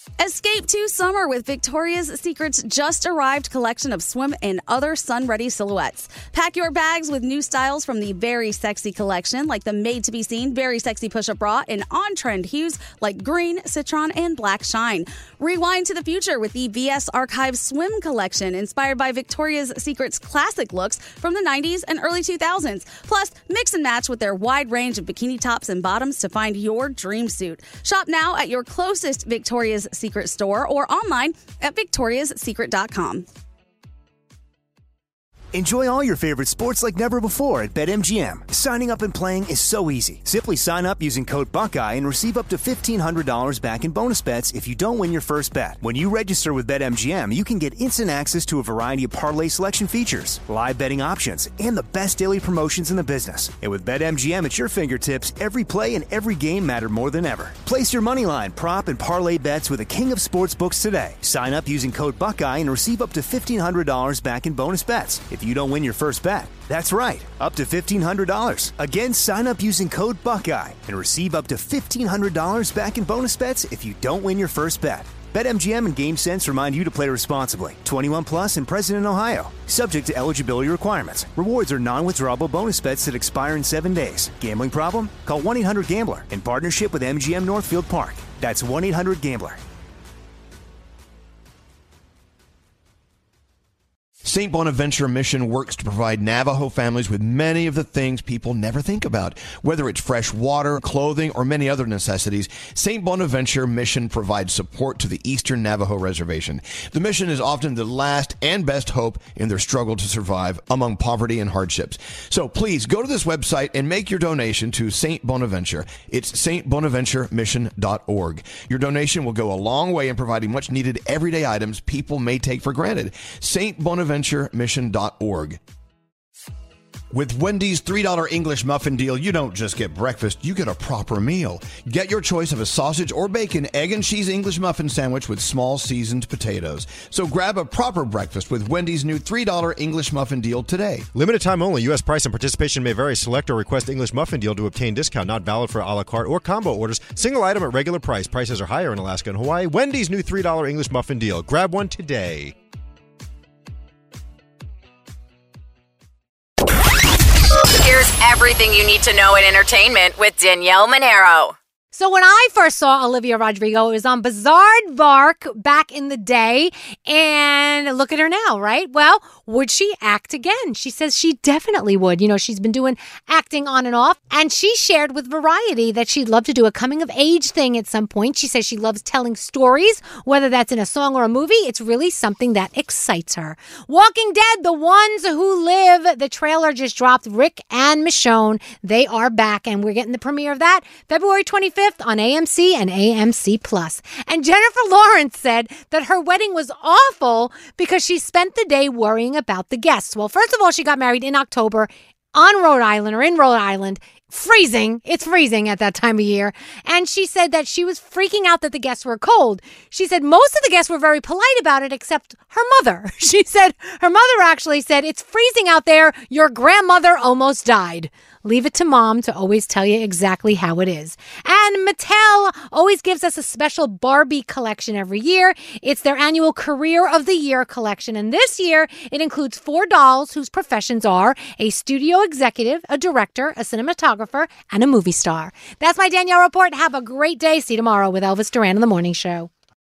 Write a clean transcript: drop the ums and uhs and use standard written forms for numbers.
Escape to summer with Victoria's Secret's just arrived collection of swim and other sun-ready silhouettes. Pack your bags with new styles from the Very Sexy collection, like the made-to-be-seen Very Sexy push-up bra in on-trend hues like green, citron, and black shine. Rewind to the future with the VS Archive swim collection, inspired by Victoria's Secret's classic looks from the 90s and early 2000s. Plus, mix and match with their wide range of bikini tops and bottoms to find your dream suit. Shop now at your closest Victoria's Secret store or online at victoriassecret.com. Enjoy all your favorite sports like never before at BetMGM. Signing up and playing is so easy. Simply sign up using code Buckeye and receive up to $1,500 back in bonus bets if you don't win your first bet. When you register with BetMGM, you can get instant access to a variety of parlay selection features, live betting options, and the best daily promotions in the business. And with BetMGM at your fingertips, every play and every game matter more than ever. Place your moneyline, prop, and parlay bets with the king of sportsbooks today. Sign up using code Buckeye and receive up to $1,500 back in bonus bets if you don't win your first bet. That's right, up to $1,500. Again, sign up using code Buckeye and receive up to $1,500 back in bonus bets if you don't win your first bet. BetMGM and GameSense remind you to play responsibly. 21 plus and present in Ohio. Subject to eligibility requirements. Rewards are non-withdrawable bonus bets that expire in 7 days. Gambling problem? Call 1-800-GAMBLER in partnership with MGM Northfield Park. That's 1-800-GAMBLER. St. Bonaventure Mission works to provide Navajo families with many of the things people never think about. Whether it's fresh water, clothing, or many other necessities, St. Bonaventure Mission provides support to the Eastern Navajo Reservation. The mission is often the last and best hope in their struggle to survive among poverty and hardships. So please go to this website and make your donation to St. Bonaventure. It's stbonaventuremission.org. Your donation will go a long way in providing much needed everyday items people may take for granted. St. Bonaventuremission.org. With Wendy's $3 English muffin deal, you don't just get breakfast, you get a proper meal. Get your choice of a sausage or bacon, egg and cheese English muffin sandwich with small seasoned potatoes. So grab a proper breakfast with Wendy's new $3 English muffin deal today. Limited time only. U.S. price and participation may vary. Select or request English muffin deal to obtain discount. Not valid for a la carte or combo orders. Single item at regular price. Prices are higher in Alaska and Hawaii. Wendy's new $3 English muffin deal. Grab one today. Here's everything you need to know in entertainment with Danielle Monero. So when I first saw Olivia Rodrigo, it was on Bizaardvark back in the day. And look at her now, right? Well, would she act again? She says she definitely would. You know, she's been doing acting on and off. And she shared with Variety that she'd love to do a coming-of-age thing at some point. She says she loves telling stories, whether that's in a song or a movie. It's really something that excites her. Walking Dead, The Ones Who Live. The trailer just dropped. Rick and Michonne, they are back. And we're getting the premiere of that February 25th. On AMC and AMC Plus. And Jennifer Lawrence said that her wedding was awful because she spent the day worrying about the guests. Well, first of all, she got married in October on Rhode Island or in Rhode Island. Freezing. It's freezing at that time of year. And she said that she was freaking out that the guests were cold. She said most of the guests were very polite about it, except her mother. She said her mother actually said, "It's freezing out there. Your grandmother almost died." Leave it to mom to always tell you exactly how it is. And Mattel always gives us a special Barbie collection every year. It's their annual Career of the Year collection. And this year, it includes 4 dolls whose professions are a studio executive, a director, a cinematographer, and a movie star. That's my Danielle report. Have a great day. See you tomorrow with Elvis Duran on The Morning Show.